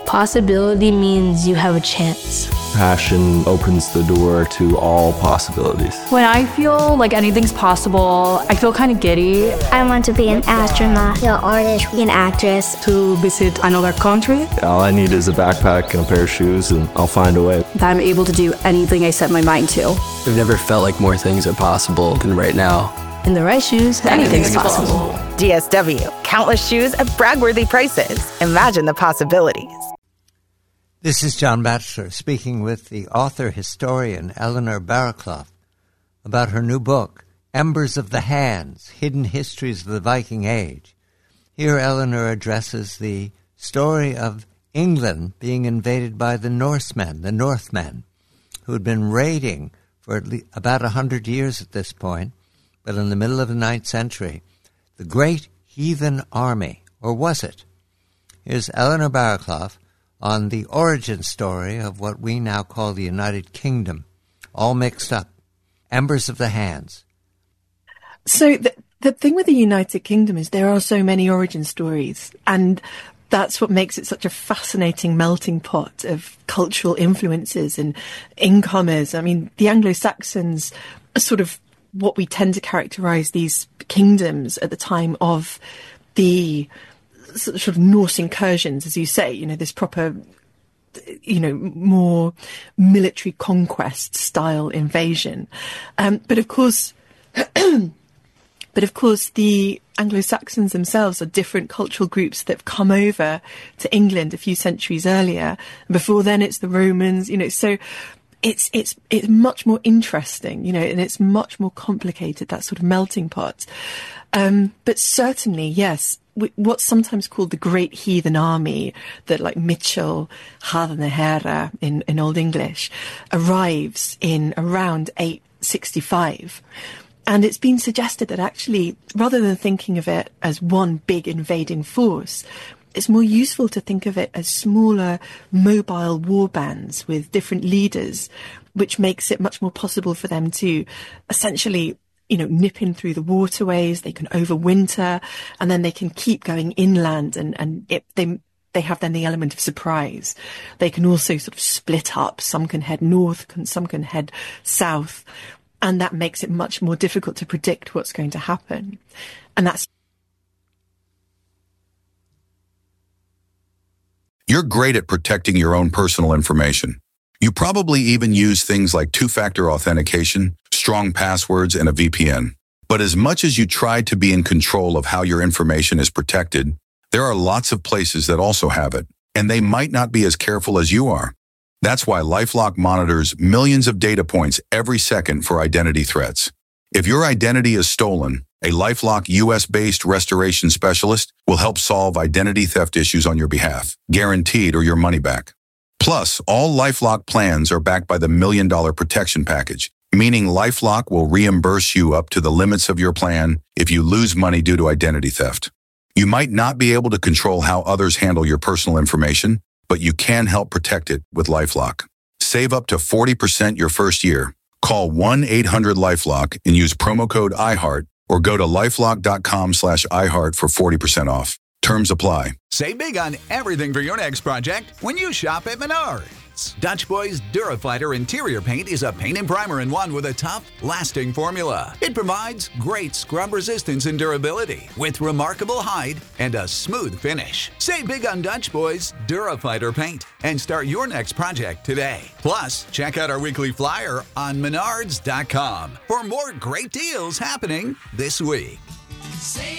Possibility means you have a chance. Passion opens the door to all possibilities. When I feel like anything's possible, I feel kind of giddy. I want to be an astronaut, an artist, an actress. To visit another country. All I need is a backpack and a pair of shoes, and I'll find a way. That I'm able to do anything I set my mind to. I've never felt like more things are possible than right now. In the right shoes, anything's possible. DSW, countless shoes at brag-worthy prices. Imagine the possibilities. This is John Batchelor speaking with the author-historian Eleanor Barraclough about her new book, Embers of the Hands, Hidden Histories of the Viking Age. Here Eleanor addresses the story of England being invaded by the Northmen, who had been raiding for about 100 years at this point, but in the middle of the 9th century, the Great Heathen Army, or was it? Here's Eleanor Barraclough on the origin story of what we now call the United Kingdom, all mixed up. Embers of the Hands. So the thing with the United Kingdom is there are so many origin stories, and that's what makes it such a fascinating melting pot of cultural influences and incomers. I mean, the Anglo-Saxons are sort of what we tend to characterize these kingdoms at the time of the sort of Norse incursions, as you say, this proper, more military conquest style invasion. But of course, the Anglo-Saxons themselves are different cultural groups that have come over to England a few centuries earlier. And before then, it's the Romans, so it's much more interesting, and it's much more complicated, that sort of melting pot. But certainly, yes, what's sometimes called the Great Heathen Army, that like Mitchell Hardenhera in Old English, arrives in around 865. And it's been suggested that actually, rather than thinking of it as one big invading force, it's more useful to think of it as smaller mobile war bands with different leaders, which makes it much more possible for them to essentially nip in through the waterways. They can overwinter, and then they can keep going inland, and they have then the element of surprise. They can also sort of split up. Some can head north, some can head south, and that makes it much more difficult to predict what's going to happen. And that's... You're great at protecting your own personal information. You probably even use things like two-factor authentication, strong passwords, and a VPN. But as much as you try to be in control of how your information is protected, there are lots of places that also have it, and they might not be as careful as you are. That's why LifeLock monitors millions of data points every second for identity threats. If your identity is stolen, a LifeLock US-based restoration specialist will help solve identity theft issues on your behalf, guaranteed or your money back. Plus, all LifeLock plans are backed by the $1 Million Protection Package, meaning LifeLock will reimburse you up to the limits of your plan if you lose money due to identity theft. You might not be able to control how others handle your personal information, but you can help protect it with LifeLock. Save up to 40% your first year. Call 1-800-LifeLock and use promo code iHeart, or go to lifelock.com/iHeart for 40% off. Terms apply. Save big on everything for your next project when you shop at Menards. Dutch Boys Durafighter interior paint is a paint and primer in one with a tough, lasting formula. It provides great scrub resistance and durability with remarkable hide and a smooth finish. Save big on Dutch Boys Durafighter paint and start your next project today. Plus, check out our weekly flyer on Menards.com for more great deals happening this week.